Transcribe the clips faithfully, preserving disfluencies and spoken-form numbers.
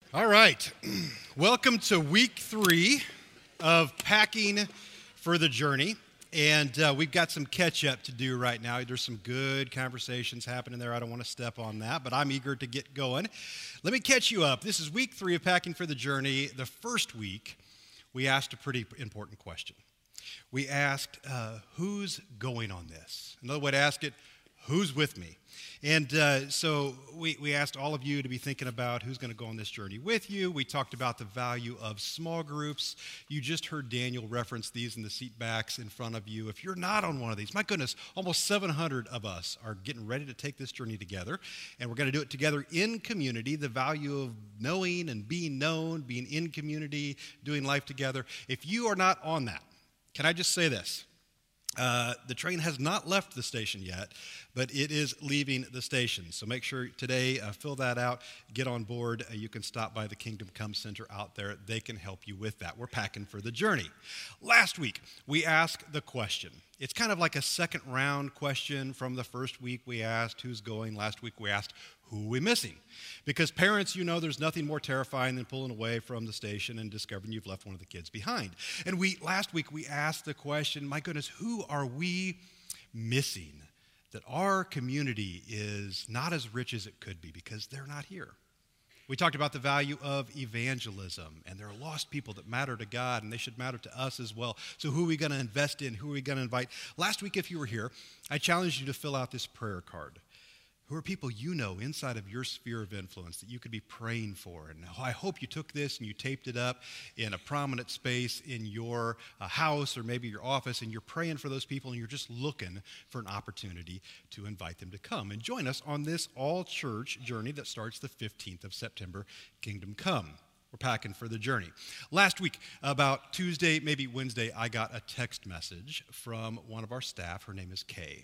All right. Welcome to week three of Packing for the Journey. And uh, we've got some catch up to do right now. There's some good conversations happening there. I don't want to step on that, but I'm eager to get going. Let me catch you up. This is week three of Packing for the Journey. The first week, we asked a pretty important question. We asked, uh, who's going on this? Another way to ask it, who's with me? And uh, so we, we asked all of you to be thinking about who's going to go on this journey with you. We talked about the value of small groups. You just heard Daniel reference these in the seat backs in front of you. If you're not on one of these, my goodness, almost seven hundred of us are getting ready to take this journey together. And we're going to do it together in community, the value of knowing and being known, being in community, doing life together. If you are not on that, can I just say this? Uh, the train has not left the station yet, but it is leaving the station. So make sure today, uh, fill that out, get on board. Uh, you can stop by the Kingdom Come Center out there. They can help you with that. We're packing for the journey. Last week, we asked the question. It's kind of like a second round question from the first week we asked who's going. Last week we asked who are we missing? Because parents, you know there's nothing more terrifying than pulling away from the station and discovering you've left one of the kids behind. And we last week we asked the question, my goodness, who are we missing? That our community is not as rich as it could be because they're not here. We talked about the value of evangelism, and there are lost people that matter to God, and they should matter to us as well. So who are we going to invest in? Who are we going to invite? Last week, if you were here, I challenged you to fill out this prayer card. Who are people you know inside of your sphere of influence that you could be praying for? And I hope you took this and you taped it up in a prominent space in your uh, house or maybe your office, and you're praying for those people and you're just looking for an opportunity to invite them to come and join us on this all-church journey that starts the fifteenth of September, Kingdom Come. We're packing for the journey. Last week, about Tuesday, maybe Wednesday, I got a text message from one of our staff. Her name is Kay.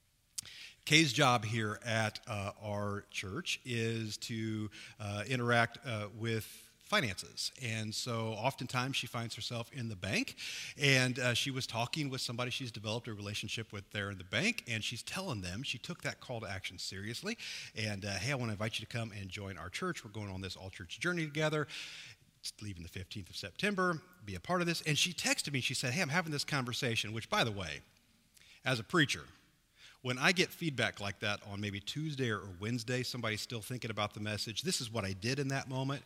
Kay's job here at uh, our church is to uh, interact uh, with finances. And so oftentimes she finds herself in the bank, and uh, she was talking with somebody she's developed a relationship with there in the bank, and she's telling them she took that call to action seriously. And uh, hey, I want to invite you to come and join our church. We're going on this all-church journey together. It's leaving the fifteenth of September. Be a part of this. And she texted me. She said, hey, I'm having this conversation, which, by the way, as a preacher, when I get feedback like that on maybe Tuesday or Wednesday, somebody's still thinking about the message, this is what I did in that moment.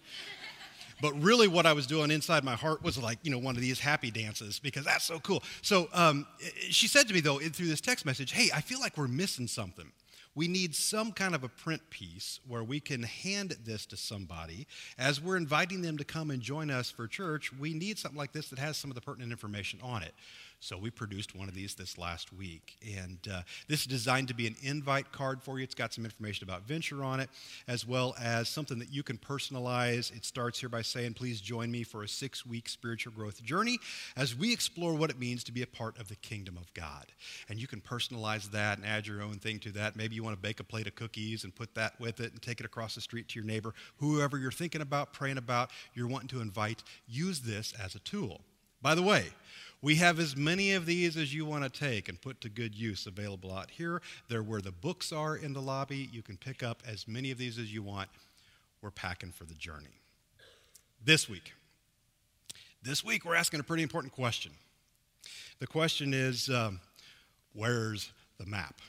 But really what I was doing inside my heart was like, you know, one of these happy dances, because that's so cool. So um, she said to me, though, through this text message, hey, I feel like we're missing something. We need some kind of a print piece where we can hand this to somebody. As we're inviting them to come and join us for church, we need something like this that has some of the pertinent information on it. So we produced one of these this last week. And uh, this is designed to be an invite card for you. It's got some information about Venture on it, as well as something that you can personalize. It starts here by saying, please join me for a six-week spiritual growth journey as we explore what it means to be a part of the kingdom of God. And you can personalize that and add your own thing to that. Maybe you want to bake a plate of cookies and put that with it and take it across the street to your neighbor. Whoever you're thinking about, praying about, you're wanting to invite, use this as a tool. By the way, we have as many of these as you want to take and put to good use available out here. They're where the books are in the lobby. You can pick up as many of these as you want. We're packing for the journey. This week, this week we're asking a pretty important question. The question is, um, where's the map?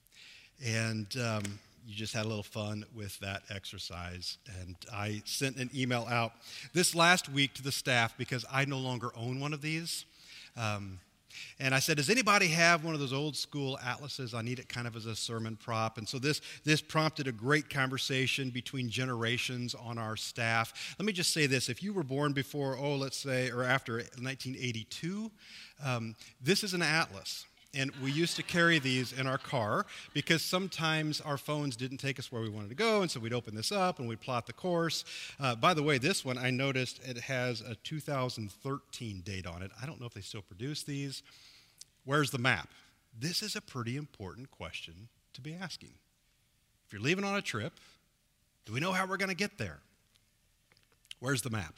And um, you just had a little fun with that exercise. And I sent an email out this last week to the staff because I no longer own one of these. Um, and I said, does anybody have one of those old school atlases? I need it kind of as a sermon prop. And so this, this prompted a great conversation between generations on our staff. Let me just say this. If you were born before, oh, let's say, or after nineteen eighty-two, um, this is an atlas. And we used to carry these in our car because sometimes our phones didn't take us where we wanted to go, and so we'd open this up and we'd plot the course. Uh, by the way, this one, I noticed it has a two thousand thirteen date on it. I don't know if they still produce these. Where's the map? This is a pretty important question to be asking. If you're leaving on a trip, do we know how we're going to get there? Where's the map?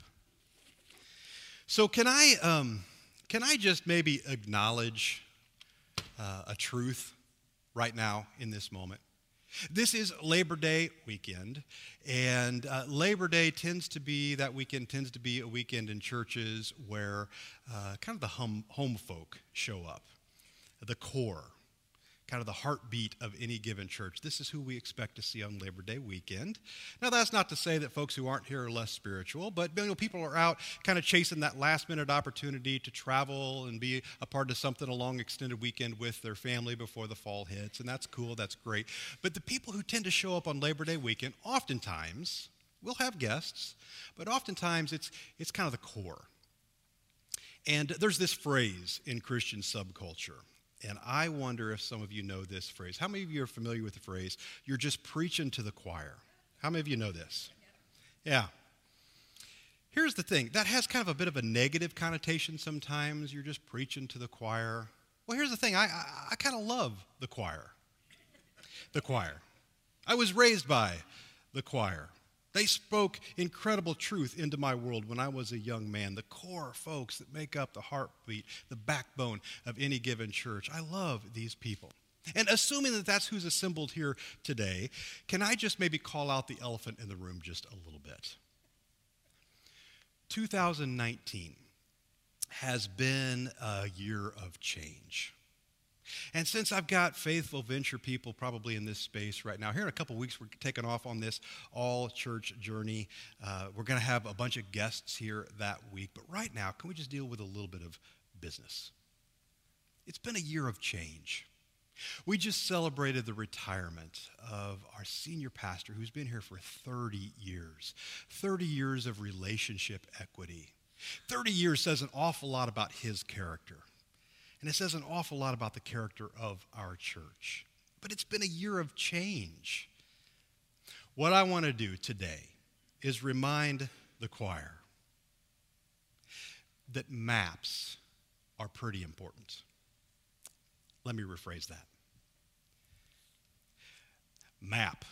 So can I, um, can I just maybe acknowledge Uh, a truth right now in this moment? This is Labor Day weekend, and uh, Labor Day tends to be, that weekend tends to be a weekend in churches where uh, kind of the hum, home folk show up, the core, kind of the heartbeat of any given church. This is who we expect to see on Labor Day weekend. Now, that's not to say that folks who aren't here are less spiritual, but you know, people are out kind of chasing that last-minute opportunity to travel and be a part of something, a long extended weekend with their family before the fall hits, and that's cool, that's great. But the people who tend to show up on Labor Day weekend, oftentimes, we'll have guests, but oftentimes it's, it's kind of the core. And there's this phrase in Christian subculture, and I wonder if some of you know this phrase. How many of you are familiar with the phrase, you're just preaching to the choir? How many of you know this? Yeah. Here's the thing. That has kind of a bit of a negative connotation sometimes. You're just preaching to the choir. Well, here's the thing. I, I, I kind of love the choir. The choir. I was raised by the choir. They spoke incredible truth into my world when I was a young man. The core folks that make up the heartbeat, the backbone of any given church. I love these people. And assuming that that's who's assembled here today, can I just maybe call out the elephant in the room just a little bit? two thousand nineteen has been a year of change. And since I've got faithful venture people probably in this space right now, here in a couple weeks we're taking off on this all-church journey. Uh, we're going to have a bunch of guests here that week. But right now, can we just deal with a little bit of business? It's been a year of change. We just celebrated the retirement of our senior pastor who's been here for thirty years. thirty years of relationship equity. thirty years says an awful lot about his character. And it says an awful lot about the character of our church. But it's been a year of change. What I want to do today is remind the choir that maps are pretty important. Let me rephrase that. Map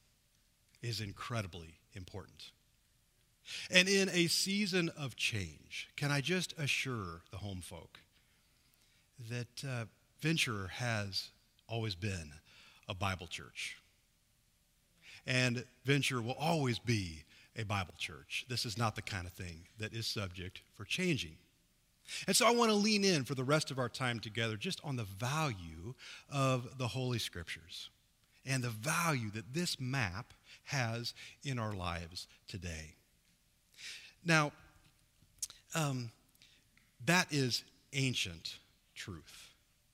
is incredibly important. And in a season of change, can I just assure the home folk that uh, Venture has always been a Bible church. And Venture will always be a Bible church. This is not the kind of thing that is subject for changing. And so I want to lean in for the rest of our time together just on the value of the Holy Scriptures and the value that this map has in our lives today. Now, um, that is ancient truth,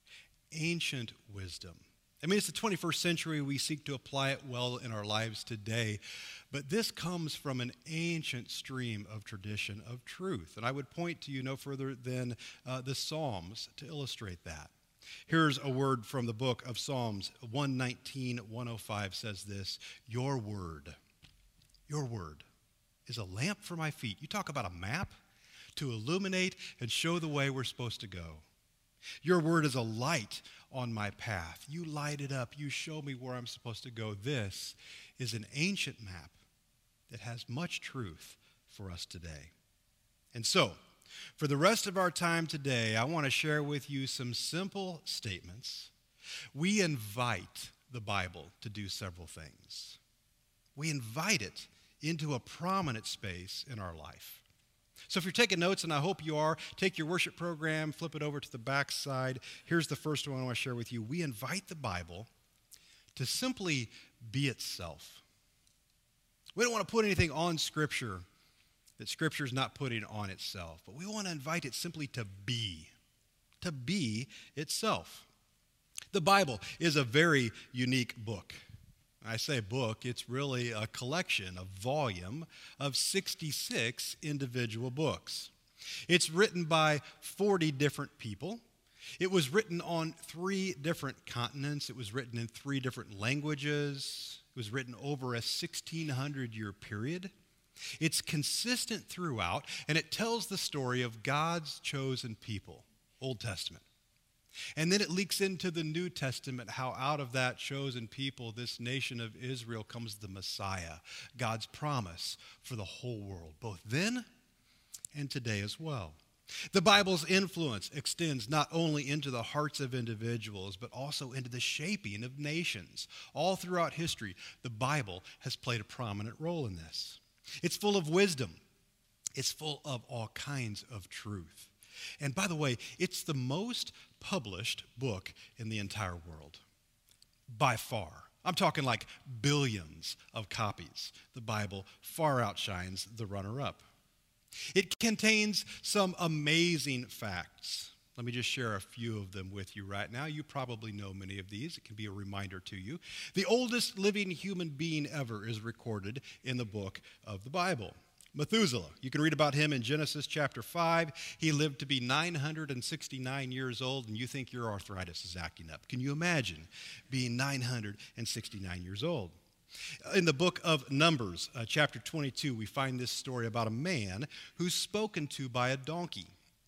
ancient wisdom. I mean, it's the twenty-first century. We seek to apply it well in our lives today. But this comes from an ancient stream of tradition of truth. And I would point to you no further than uh, the Psalms to illustrate that. Here's a word from the book of Psalms. one nineteen, one oh five says this, your word, your word is a lamp for my feet. You talk about a map to illuminate and show the way we're supposed to go. Your word is a light on my path. You light it up. You show me where I'm supposed to go. This is an ancient map that has much truth for us today. And so, for the rest of our time today, I want to share with you some simple statements. We invite the Bible to do several things. We invite it into a prominent space in our life. So if you're taking notes, and I hope you are, take your worship program, flip it over to the back side. Here's the first one I want to share with you. We invite the Bible to simply be itself. We don't want to put anything on Scripture that Scripture is not putting on itself, but we want to invite it simply to be, to be itself. The Bible is a very unique book. I say book, it's really a collection, a volume of sixty-six individual books. It's written by forty different people. It was written on three different continents. It was written in three different languages. It was written over a sixteen hundred year period. It's consistent throughout, and it tells the story of God's chosen people, Old Testament. And then it leaks into the New Testament, how out of that chosen people, this nation of Israel, comes the Messiah, God's promise for the whole world, both then and today as well. The Bible's influence extends not only into the hearts of individuals, but also into the shaping of nations. All throughout history, the Bible has played a prominent role in this. It's full of wisdom. It's full of all kinds of truth. And by the way, it's the most published book in the entire world, by far. I'm talking like billions of copies. The Bible far outshines the runner-up. It contains some amazing facts. Let me just share a few of them with you right now. You probably know many of these. It can be a reminder to you. The oldest living human being ever is recorded in the book of the Bible. Methuselah. You can read about him in Genesis chapter five. He lived to be nine hundred sixty-nine years old, and you think your arthritis is acting up. Can you imagine being nine hundred sixty-nine years old? In the book of Numbers, uh, chapter twenty-two, we find this story about a man who's spoken to by a donkey.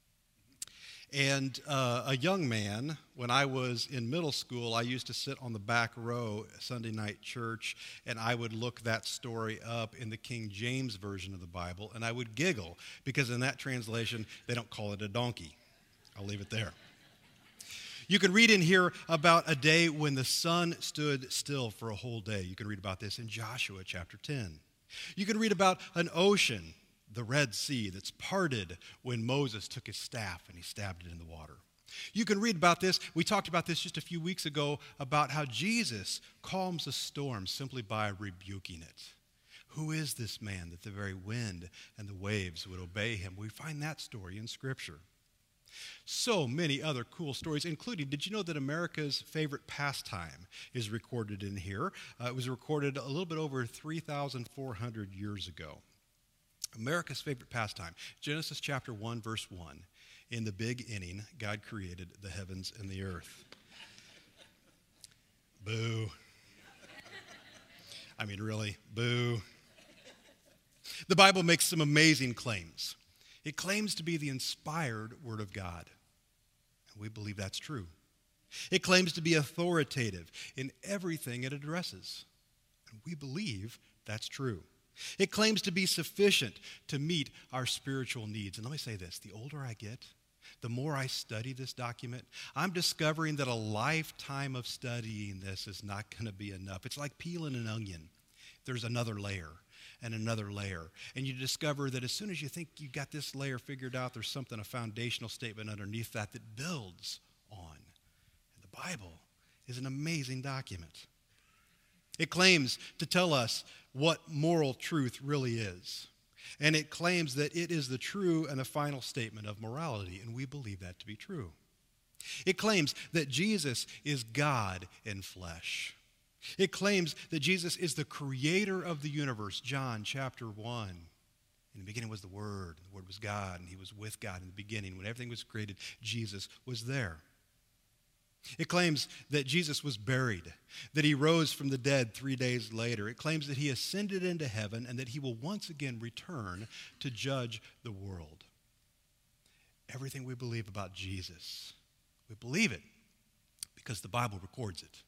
And uh, a young man, when I was in middle school, I used to sit on the back row Sunday night church, and I would look that story up in the King James Version of the Bible, and I would giggle, because in that translation, they don't call it a donkey. I'll leave it there. You can read in here about a day when the sun stood still for a whole day. You can read about this in Joshua chapter ten. You can read about an ocean, the Red Sea, that's parted when Moses took his staff and he stabbed it in the water. You can read about this. We talked about this just a few weeks ago, about how Jesus calms a storm simply by rebuking it. Who is this man that the very wind and the waves would obey him? We find that story in Scripture. So many other cool stories, including, did you know that America's favorite pastime is recorded in here? Uh, it was recorded a little bit over three thousand four hundred years ago. America's favorite pastime, Genesis chapter one, verse one. In the big inning, God created the heavens and the earth. Boo. I mean, really, boo. The Bible makes some amazing claims. It claims to be the inspired Word of God, and we believe that's true. It claims to be authoritative in everything it addresses, and we believe that's true. It claims to be sufficient to meet our spiritual needs. And let me say this, the older I get, the more I study this document, I'm discovering that a lifetime of studying this is not going to be enough. It's like peeling an onion. There's another layer and another layer. And you discover that as soon as you think you got this layer figured out, there's something, a foundational statement underneath that that builds on. And the Bible is an amazing document. It claims to tell us what moral truth really is. And it claims that it is the true and the final statement of morality, and we believe that to be true. It claims that Jesus is God in flesh. It claims that Jesus is the creator of the universe, John chapter one. In the beginning was the Word, the Word was God, and he was with God in the beginning. When everything was created, Jesus was there. It claims that Jesus was buried, that he rose from the dead three days later. It claims that he ascended into heaven and that he will once again return to judge the world. Everything we believe about Jesus, we believe it because the Bible records it.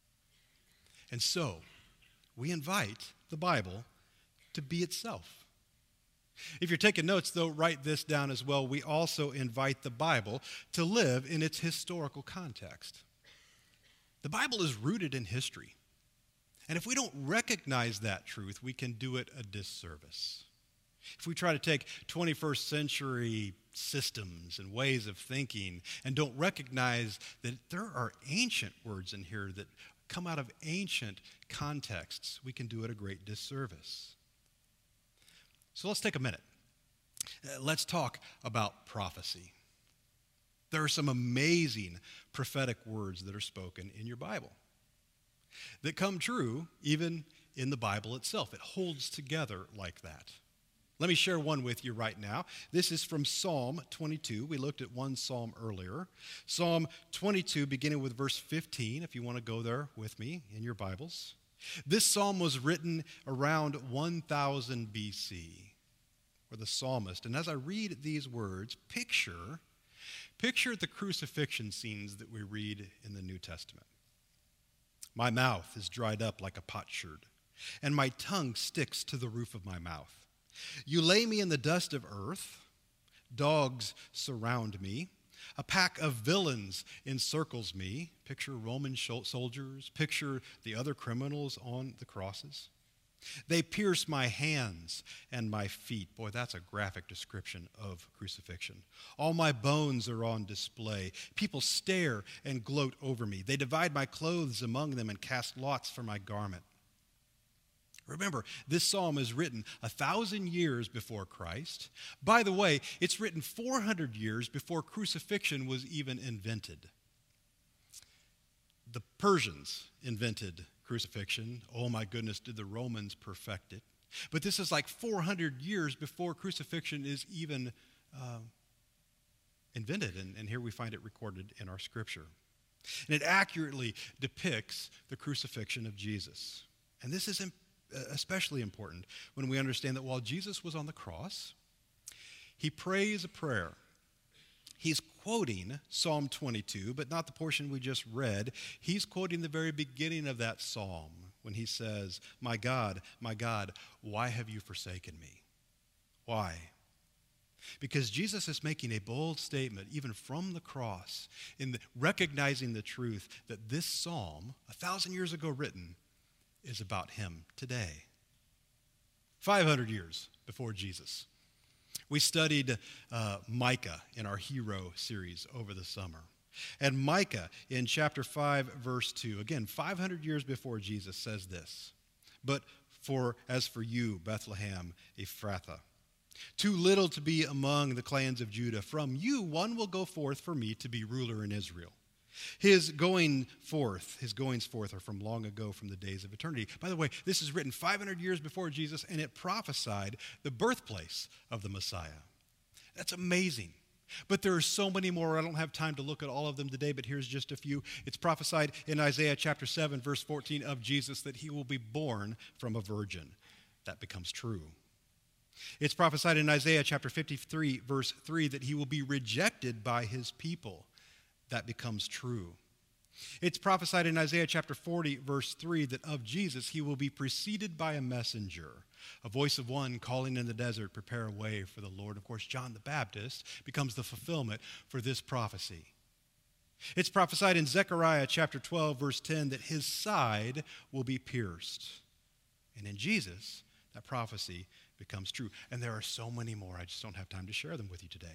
And so, we invite the Bible to be itself. If you're taking notes, though, write this down as well. We also invite the Bible to live in its historical context. The Bible is rooted in history. And if we don't recognize that truth, we can do it a disservice. If we try to take twenty-first century systems and ways of thinking and don't recognize that there are ancient words in here that come out of ancient contexts, we can do it a great disservice. So let's take a minute. Uh, let's talk about prophecy. There are some amazing prophetic words that are spoken in your Bible that come true even in the Bible itself. It holds together like that. Let me share one with you right now. This is from Psalm twenty-two. We looked at one psalm earlier. Psalm twenty-two, beginning with verse fifteen, if you want to go there with me in your Bibles. This psalm was written around one thousand B C, or the psalmist. And as I read these words, picture, picture the crucifixion scenes that we read in the New Testament. My mouth is dried up like a potsherd, and my tongue sticks to the roof of my mouth. You lay me in the dust of earth. Dogs surround me. A pack of villains encircles me. Picture Roman soldiers. Picture the other criminals on the crosses. They pierce my hands and my feet. Boy, that's a graphic description of crucifixion. All my bones are on display. People stare and gloat over me. They divide my clothes among them and cast lots for my garment. Remember, this psalm is written a thousand years before Christ. By the way, it's written four hundred years before crucifixion was even invented. The Persians invented crucifixion. Oh my goodness, did the Romans perfect it? But this is like four hundred years before crucifixion is even uh, invented, and, and here we find it recorded in our scripture. And it accurately depicts the crucifixion of Jesus. And this is important. Especially important when we understand that while Jesus was on the cross, he prays a prayer. He's quoting Psalm twenty-two, but not the portion we just read. He's quoting the very beginning of that psalm when he says, "My God, my God, why have you forsaken me?" Why? Because Jesus is making a bold statement, even from the cross, in the, recognizing the truth that this psalm, a thousand years ago written, is about him today. five hundred years before Jesus. We studied uh, Micah in our Hero series over the summer. And Micah in chapter five, verse two, again, five hundred years before Jesus, says this, "But for as for you, Bethlehem Ephrathah, too little to be among the clans of Judah, from you one will go forth for me to be ruler in Israel. His going forth, his goings forth are from long ago, from the days of eternity." By the way, this is written five hundred years before Jesus, and it prophesied the birthplace of the Messiah. That's amazing. But there are so many more. I don't have time to look at all of them today, but here's just a few. It's prophesied in Isaiah chapter seven, verse fourteen of Jesus, that he will be born from a virgin. That becomes true. It's prophesied in Isaiah chapter fifty-three, verse three, that he will be rejected by his people. That becomes true. It's prophesied in Isaiah chapter forty, verse three, that of Jesus he will be preceded by a messenger, a voice of one calling in the desert, "Prepare a way for the Lord." Of course, John the Baptist becomes the fulfillment for this prophecy. It's prophesied in Zechariah chapter twelve, verse ten, that his side will be pierced. And in Jesus, that prophecy becomes true. And there are so many more. I just don't have time to share them with you today.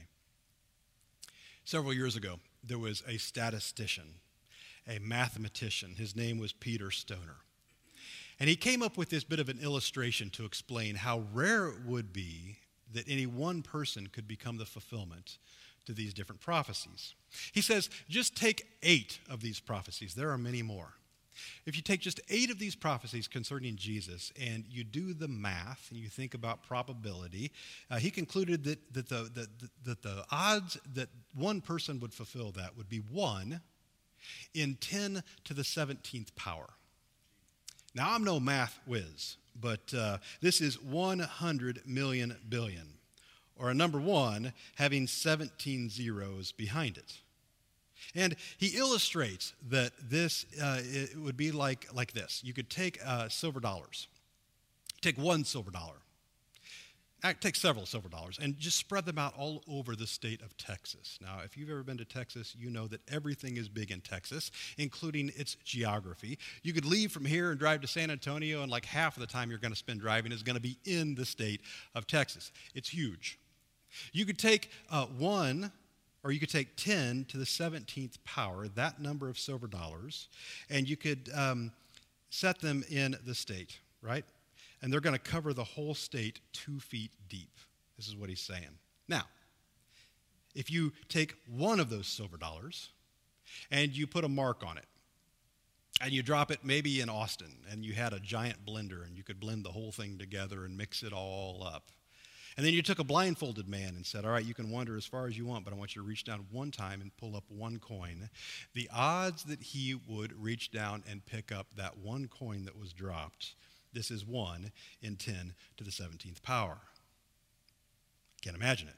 Several years ago, there was a statistician, a mathematician. His name was Peter Stoner. And he came up with this bit of an illustration to explain how rare it would be that any one person could become the fulfillment to these different prophecies. He says, just take eight of these prophecies. There are many more. If you take just eight of these prophecies concerning Jesus and you do the math and you think about probability, uh, he concluded that, that, the, that, that the odds that one person would fulfill that would be one in ten to the seventeenth power. Now, I'm no math whiz, but uh, this is one hundred million billion, or a number one having seventeen zeros behind it. And he illustrates that this uh, it would be like, like this. You could take uh, silver dollars. Take one silver dollar. Take several silver dollars and just spread them out all over the state of Texas. Now, if you've ever been to Texas, you know that everything is big in Texas, including its geography. You could leave from here and drive to San Antonio, and like half of the time you're going to spend driving is going to be in the state of Texas. It's huge. You could take uh, one... Or you could take ten to the seventeenth power, that number of silver dollars, and you could um, set them in the state, right? And they're going to cover the whole state two feet deep. This is what he's saying. Now, if you take one of those silver dollars and you put a mark on it, and you drop it maybe in Austin, and you had a giant blender, and you could blend the whole thing together and mix it all up. And then you took a blindfolded man and said, all right, you can wander as far as you want, but I want you to reach down one time and pull up one coin. The odds that he would reach down and pick up that one coin that was dropped, this is one in ten to the seventeenth power. Can't imagine it.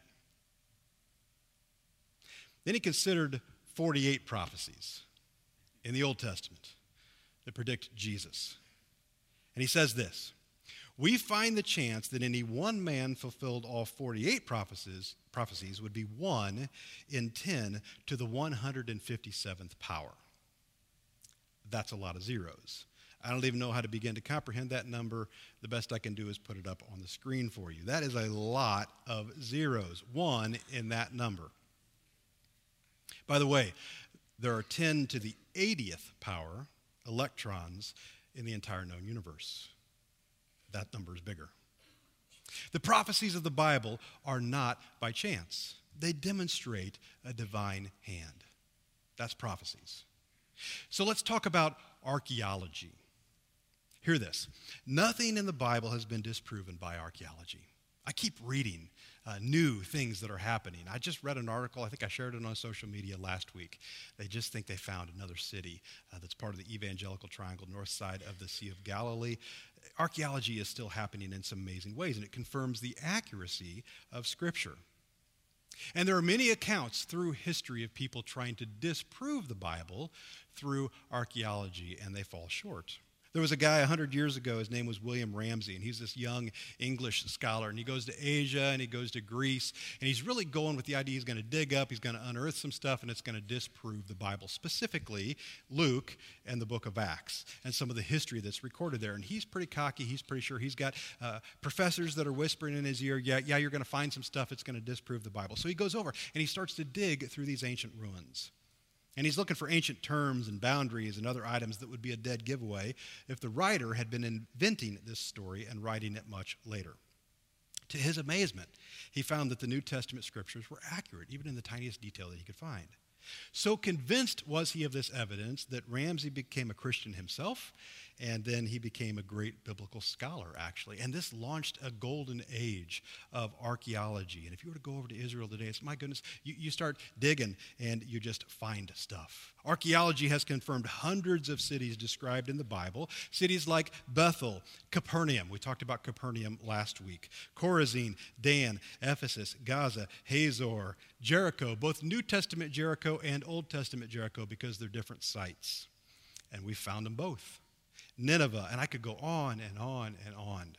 Then he considered forty-eight prophecies in the Old Testament that predict Jesus. And he says this: we find the chance that any one man fulfilled all forty-eight prophecies, prophecies would be one in ten to the one hundred fifty-seventh power. That's a lot of zeros. I don't even know how to begin to comprehend that number. The best I can do is put it up on the screen for you. That is a lot of zeros, one in that number. By the way, there are ten to the eightieth power electrons in the entire known universe. That number is bigger. The prophecies of the Bible are not by chance. They demonstrate a divine hand. That's prophecies. So let's talk about archaeology. Hear this. Nothing in the Bible has been disproven by archaeology. I keep reading uh, new things that are happening. I just read an article, I think I shared it on social media last week. They just think they found another city uh, that's part of the Evangelical Triangle, north side of the Sea of Galilee. Archaeology is still happening in some amazing ways, and it confirms the accuracy of Scripture. And there are many accounts through history of people trying to disprove the Bible through archaeology, and they fall short. There was a guy one hundred years ago, his name was William Ramsay, and he's this young English scholar, and he goes to Asia, and he goes to Greece, and he's really going with the idea he's going to dig up, he's going to unearth some stuff, and it's going to disprove the Bible, specifically Luke and the book of Acts, and some of the history that's recorded there. And he's pretty cocky, he's pretty sure he's got uh, professors that are whispering in his ear, yeah, yeah, you're going to find some stuff that's going to disprove the Bible. So he goes over, and he starts to dig through these ancient ruins. And he's looking for ancient terms and boundaries and other items that would be a dead giveaway if the writer had been inventing this story and writing it much later. To his amazement, he found that the New Testament scriptures were accurate, even in the tiniest detail that he could find. So convinced was he of this evidence that Ramsay became a Christian himself, and then he became a great biblical scholar, actually. And this launched a golden age of archaeology. And if you were to go over to Israel today, it's, my goodness, you, you start digging and you just find stuff. Archaeology has confirmed hundreds of cities described in the Bible. Cities like Bethel, Capernaum. We talked about Capernaum last week. Chorazin, Dan, Ephesus, Gaza, Hazor, Jericho, both New Testament Jericho and Old Testament Jericho, because they're different sites. And we found them both. Nineveh, and I could go on and on and on.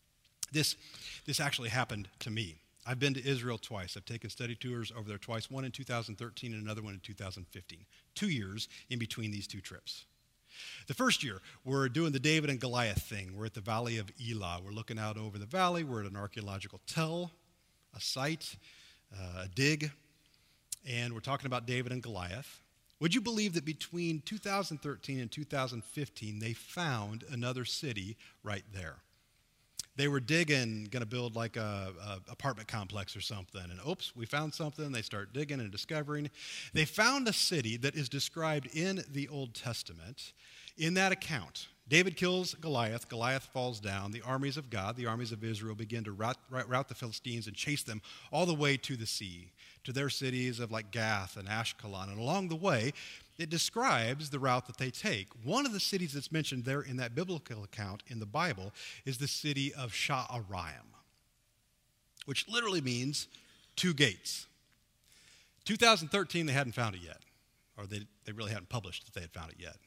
This, this actually happened to me. I've been to Israel twice. I've taken study tours over there twice, one in two thousand thirteen and another one in two thousand fifteen. Two years in between these two trips. The first year, we're doing the David and Goliath thing. We're at the Valley of Elah. We're looking out over the valley. We're at an archaeological tell, a site, uh, a dig, and we're talking about David and Goliath. Would you believe that between two thousand thirteen and two thousand fifteen, they found another city right there? They were digging, going to build like a, a apartment complex or something, and oops, we found something. They start digging and discovering. They found a city that is described in the Old Testament. In that account, David kills Goliath. Goliath falls down. The armies of God, the armies of Israel, begin to rout, rout the Philistines and chase them all the way to the sea, to their cities of like Gath and Ashkelon. And along the way, it describes the route that they take. One of the cities that's mentioned there in that biblical account in the Bible is the city of Sha'araim, which literally means two gates. two thousand thirteen, they hadn't found it yet, or they, they really hadn't published that they had found it yet.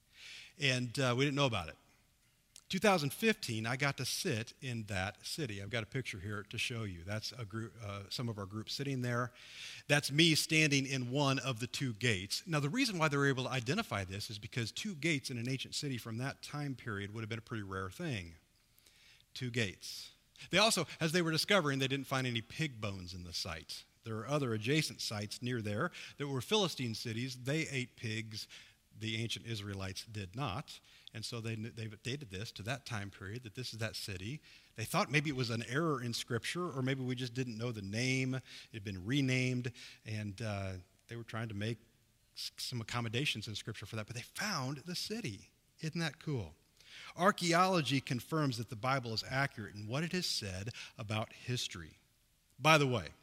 And uh, we didn't know about it. two thousand fifteen, I got to sit in that city. I've got a picture here to show you. That's a group, uh, some of our group sitting there. That's me standing in one of the two gates. Now, the reason why they were able to identify this is because two gates in an ancient city from that time period would have been a pretty rare thing. Two gates. They also, as they were discovering, they didn't find any pig bones in the site. There are other adjacent sites near there that were Philistine cities. They ate pigs. The ancient Israelites did not. And so they, they've dated this to that time period, that this is that city. They thought maybe it was an error in Scripture, or maybe we just didn't know the name. It had been renamed, and uh, they were trying to make some accommodations in Scripture for that. But they found the city. Isn't that cool? Archaeology confirms that the Bible is accurate in what it has said about history. By the way,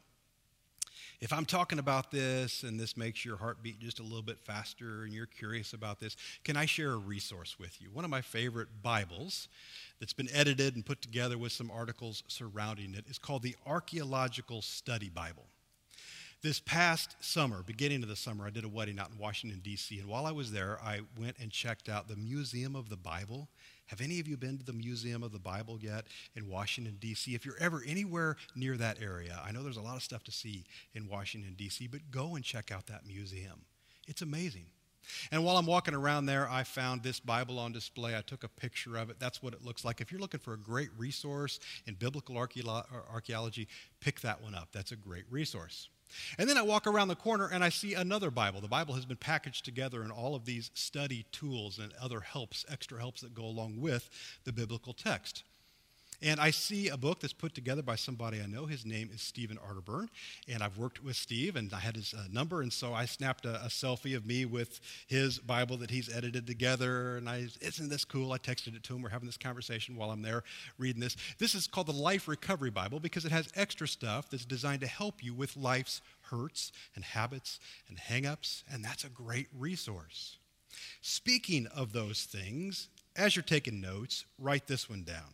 if I'm talking about this and this makes your heart beat just a little bit faster and you're curious about this, can I share a resource with you? One of my favorite Bibles that's been edited and put together with some articles surrounding it is called the Archaeological Study Bible. This past summer, beginning of the summer, I did a wedding out in Washington, D C, and while I was there, I went and checked out the Museum of the Bible. Have any of you been to the Museum of the Bible yet in Washington, D C? If you're ever anywhere near that area, I know there's a lot of stuff to see in Washington, D C, but go and check out that museum. It's amazing. And while I'm walking around there, I found this Bible on display. I took a picture of it. That's what it looks like. If you're looking for a great resource in biblical archeolo- archaeology, pick that one up. That's a great resource. And then I walk around the corner and I see another Bible. The Bible has been packaged together in all of these study tools and other helps, extra helps that go along with the biblical text. And I see a book that's put together by somebody I know. His name is Stephen Arterburn, and I've worked with Steve, and I had his uh, number, and so I snapped a, a selfie of me with his Bible that he's edited together, and I, isn't this cool? I texted it to him. We're having this conversation while I'm there reading this. This is called the Life Recovery Bible because it has extra stuff that's designed to help you with life's hurts and habits and hang-ups, and that's a great resource. Speaking of those things, as you're taking notes, write this one down.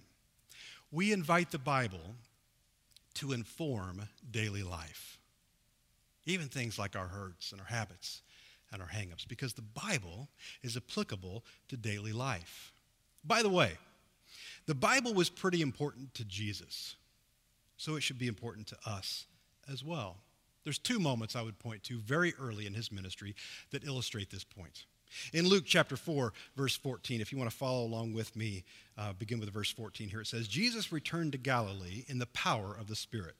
We invite the Bible to inform daily life, even things like our hurts and our habits and our hang-ups, because the Bible is applicable to daily life. By the way, the Bible was pretty important to Jesus, so it should be important to us as well. There's two moments I would point to very early in his ministry that illustrate this point. In Luke chapter four, verse fourteen, if you want to follow along with me, uh, begin with verse fourteen here. It says, Jesus returned to Galilee in the power of the Spirit,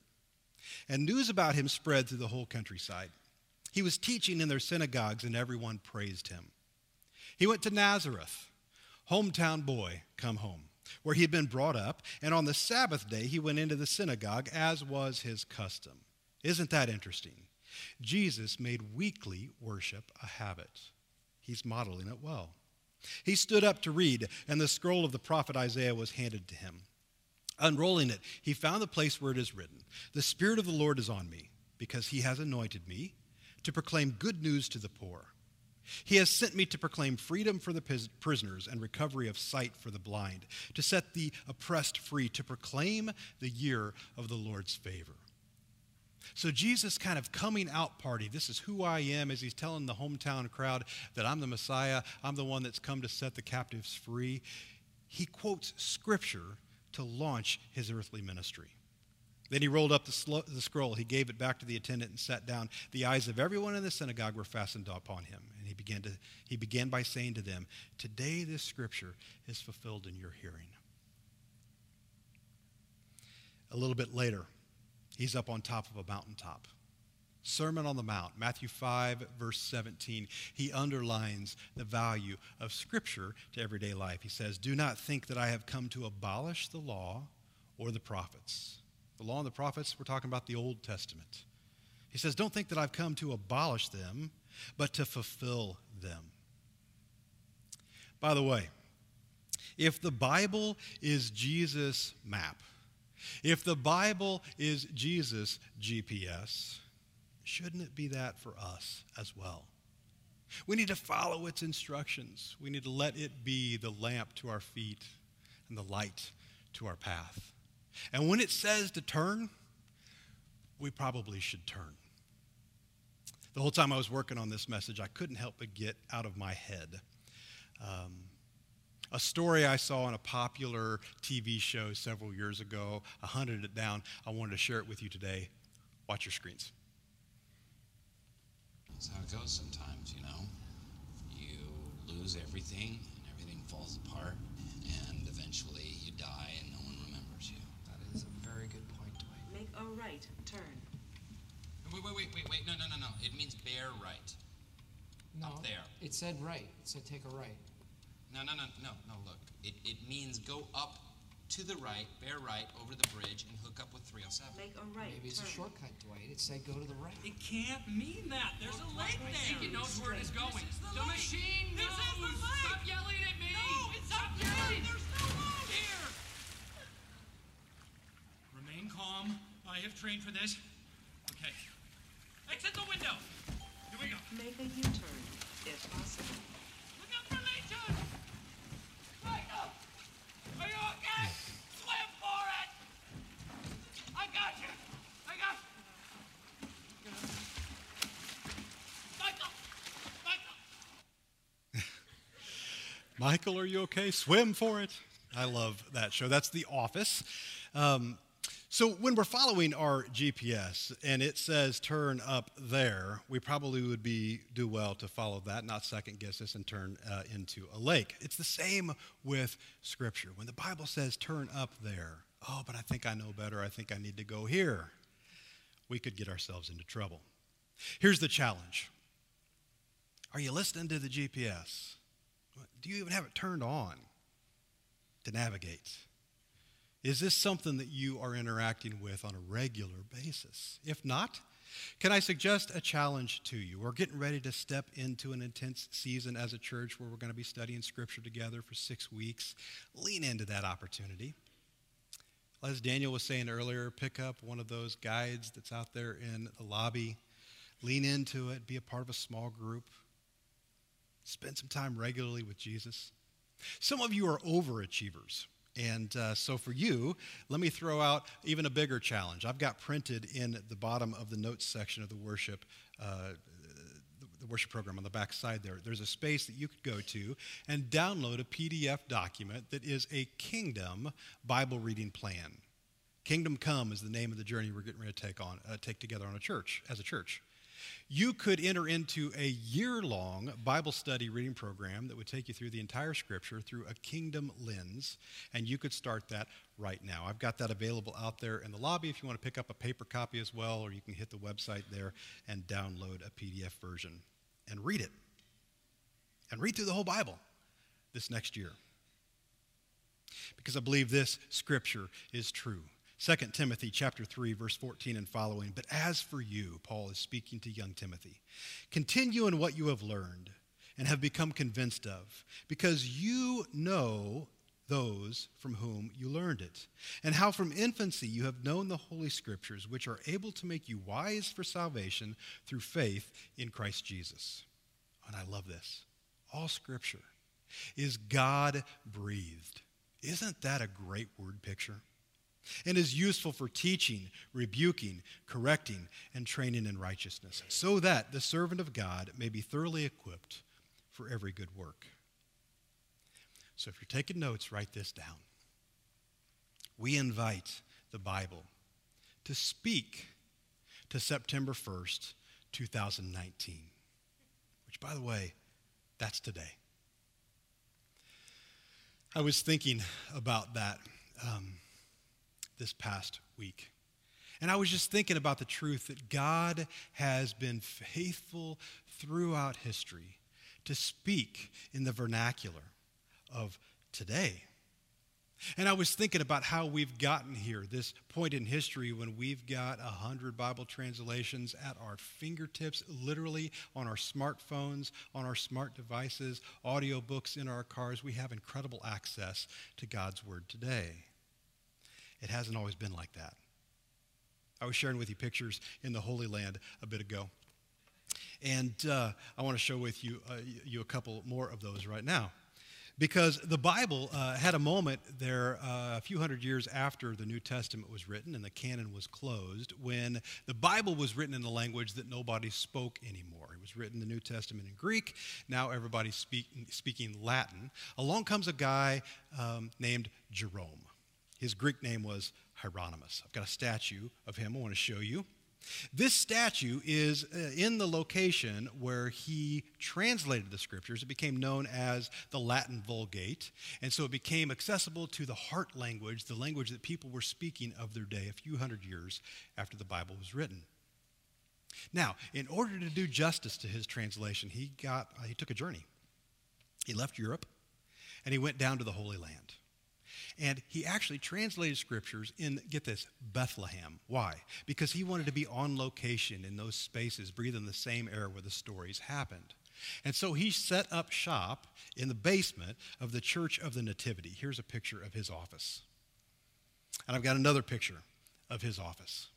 and news about him spread through the whole countryside. He was teaching in their synagogues, and everyone praised him. He went to Nazareth, hometown boy, come home, where he had been brought up, and on the Sabbath day he went into the synagogue, as was his custom. Isn't that interesting? Jesus made weekly worship a habit. He's modeling it well. He stood up to read, and the scroll of the prophet Isaiah was handed to him. Unrolling it, he found the place where it is written, "The Spirit of the Lord is on me, because he has anointed me to proclaim good news to the poor. He has sent me to proclaim freedom for the prisoners and recovery of sight for the blind, to set the oppressed free, to proclaim the year of the Lord's favor." So Jesus' kind of coming out party, this is who I am, as he's telling the hometown crowd that I'm the Messiah, I'm the one that's come to set the captives free. He quotes Scripture to launch his earthly ministry. Then he rolled up the, sl- the scroll, he gave it back to the attendant and sat down. The eyes of everyone in the synagogue were fastened upon him, and he began, to, he began by saying to them, "Today this Scripture is fulfilled in your hearing." A little bit later, he's up on top of a mountaintop. Sermon on the Mount, Matthew five, verse seventeen. He underlines the value of Scripture to everyday life. He says, "Do not think that I have come to abolish the law or the prophets." The law and the prophets, we're talking about the Old Testament. He says, don't think that I've come to abolish them, but to fulfill them. By the way, if the Bible is Jesus' map, if the Bible is Jesus' G P S, shouldn't it be that for us as well? We need to follow its instructions. We need to let it be the lamp to our feet and the light to our path. And when it says to turn, we probably should turn. The whole time I was working on this message, I couldn't help but get out of my head um, a story I saw on a popular T V show several years ago. I hunted it down. I wanted to share it with you today. Watch your screens. That's how it goes sometimes, you know. You lose everything, and everything falls apart, and eventually you die, and no one remembers you. That is a very good point, Dwight. Make a right turn. Wait, wait, wait, wait, wait. No, no, no, no. It means bear right. No, Up there. it said right. It said take a right. No, no, no, no, no, look. It, it means go up to the right, bear right, over the bridge, and hook up with three oh seven. Make a right Maybe it's turn. a shortcut, Dwight. It said go to the right. It can't mean that. There's a light I there. think it knows where it is going. This is the, the light. machine This knows. is the light. Stop yelling at me. No, it's Stop not yelling. There's no light here. Remain calm. I have trained for this. Okay. Exit the window. Here we go. Make a U-turn, if possible. Look out for Legion. Michael, are you okay? Swim for it. I got you. I got you. Michael. Michael. Michael, are you okay? Swim for it. I love that show. That's The Office. Um, so when we're following our G P S and it says turn up there, we probably would be do well to follow that, not second guess this and turn uh, into a lake. It's the same with Scripture. When the Bible says turn up there, oh, but I think I know better. I think I need to go here. We could get ourselves into trouble. Here's the challenge. Are you listening to the G P S? Do you even have it turned on to navigate? Is this something that you are interacting with on a regular basis? If not, can I suggest a challenge to you? We're getting ready to step into an intense season as a church where we're going to be studying Scripture together for six weeks. Lean into that opportunity. As Daniel was saying earlier, pick up one of those guides that's out there in the lobby. Lean into it. Be a part of a small group. Spend some time regularly with Jesus. Some of you are overachievers. And uh, so for you, let me throw out even a bigger challenge. I've got printed in the bottom of the notes section of the worship uh, the worship program on the back side there. There's a space that you could go to and download a P D F document that is a Kingdom Bible reading plan. Kingdom Come is the name of the journey we're getting ready to take on, uh, take together on a church, as a church. You could enter into a year-long Bible study reading program that would take you through the entire Scripture through a kingdom lens, and you could start that right now. I've got that available out there in the lobby if you want to pick up a paper copy as well, or you can hit the website there and download a P D F version and read it. And read through the whole Bible this next year. Because I believe this Scripture is true. Second Timothy chapter three, verse fourteen and following. But as for you, Paul is speaking to young Timothy, continue in what you have learned and have become convinced of, because you know those from whom you learned it, and how from infancy you have known the Holy Scriptures, which are able to make you wise for salvation through faith in Christ Jesus. And I love this. All Scripture is God-breathed. Isn't that a great word picture? And is useful for teaching, rebuking, correcting, and training in righteousness, so that the servant of God may be thoroughly equipped for every good work. So if you're taking notes, write this down. We invite the Bible to speak to September first, two thousand nineteen, which, by the way, that's today. I was thinking about that um, this past week. And I was just thinking about the truth that God has been faithful throughout history to speak in the vernacular of today. And I was thinking about how we've gotten here, this point in history when we've got a hundred Bible translations at our fingertips, literally on our smartphones, on our smart devices, audiobooks in our cars. We have incredible access to God's Word today. It hasn't always been like that. I was sharing with you pictures in the Holy Land a bit ago. And uh, I want to show with you, uh, you a couple more of those right now. Because the Bible uh, had a moment there uh, a few hundred years after the New Testament was written and the canon was closed, when the Bible was written in a language that nobody spoke anymore. It was written in the New Testament in Greek. Now everybody's speak, speaking Latin. Along comes a guy um, named Jerome. His Greek name was Hieronymus. I've got a statue of him I want to show you. This statue is uh, in the location where he translated the Scriptures. It became known as the Latin Vulgate, and so it became accessible to the heart language, the language that people were speaking of their day a few hundred years after the Bible was written. Now, in order to do justice to his translation, he got uh, he took a journey. He left Europe, and he went down to the Holy Land. And he actually translated Scriptures in, get this, Bethlehem. Why? Because he wanted to be on location in those spaces, breathing the same air where the stories happened. And so he set up shop in the basement of the Church of the Nativity. Here's a picture of his office. And I've got another picture of his office.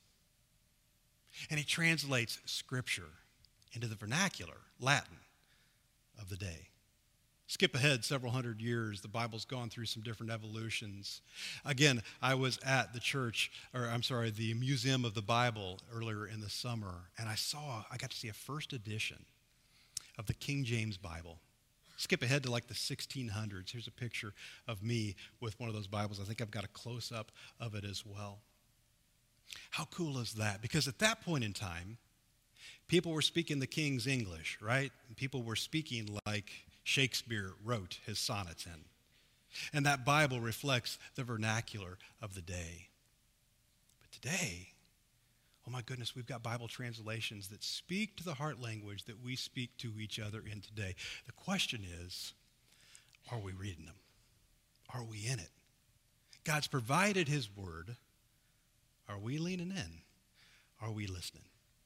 And he translates Scripture into the vernacular, Latin, of the day. Skip ahead several hundred years, the Bible's gone through some different evolutions. Again, I was at the church, or I'm sorry, the Museum of the Bible earlier in the summer, and I saw, I got to see a first edition of the King James Bible. Skip ahead to like the sixteen hundreds. Here's a picture of me with one of those Bibles. I think I've got a close-up of it as well. How cool is that? Because at that point in time, people were speaking the King's English, right? And people were speaking like Shakespeare wrote his sonnets in. And that Bible reflects the vernacular of the day. But today, oh my goodness, we've got Bible translations that speak to the heart language that we speak to each other in today. The question is, are we reading them? Are we in it? God's provided his word. Are we leaning in? Are we listening?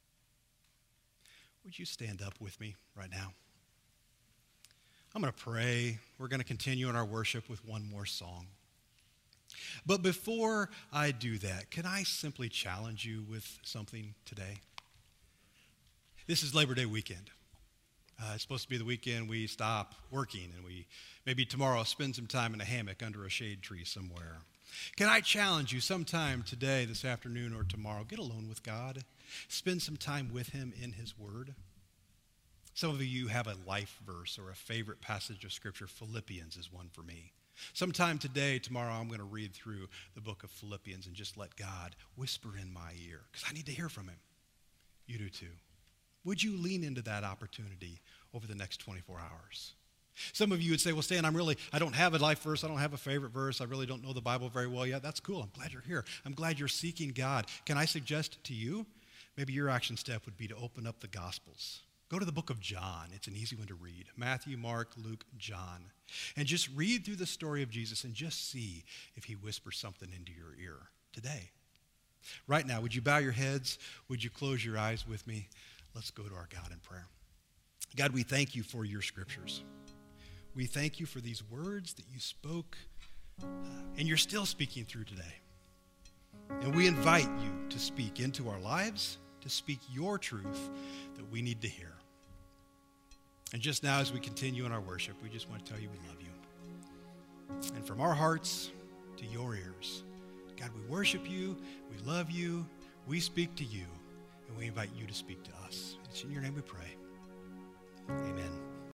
Would you stand up with me right now? I'm going to pray. We're going to continue in our worship with one more song. But before I do that, can I simply challenge you with something today? This is Labor Day weekend. Uh, it's supposed to be the weekend we stop working and we maybe tomorrow spend some time in a hammock under a shade tree somewhere. Can I challenge you sometime today, this afternoon, or tomorrow, get alone with God. Spend some time with him in his word. Some of you have a life verse or a favorite passage of Scripture. Philippians is one for me. Sometime today, tomorrow, I'm going to read through the book of Philippians and just let God whisper in my ear because I need to hear from him. You do too. Would you lean into that opportunity over the next twenty-four hours? Some of you would say, well, Stan, I'm really, I don't have a life verse. I don't have a favorite verse. I really don't know the Bible very well yet. That's cool. I'm glad you're here. I'm glad you're seeking God. Can I suggest to you, maybe your action step would be to open up the Gospels. Go to the book of John. It's an easy one to read. Matthew, Mark, Luke, John. And just read through the story of Jesus and just see if he whispers something into your ear today. Right now, would you bow your heads? Would you close your eyes with me? Let's go to our God in prayer. God, we thank you for your scriptures. We thank you for these words that you spoke uh, and you're still speaking through today. And we invite you to speak into our lives, to speak your truth that we need to hear. And just now as we continue in our worship, we just want to tell you we love you. And from our hearts to your ears, God, we worship you, we love you, we speak to you, and we invite you to speak to us. It's in your name we pray.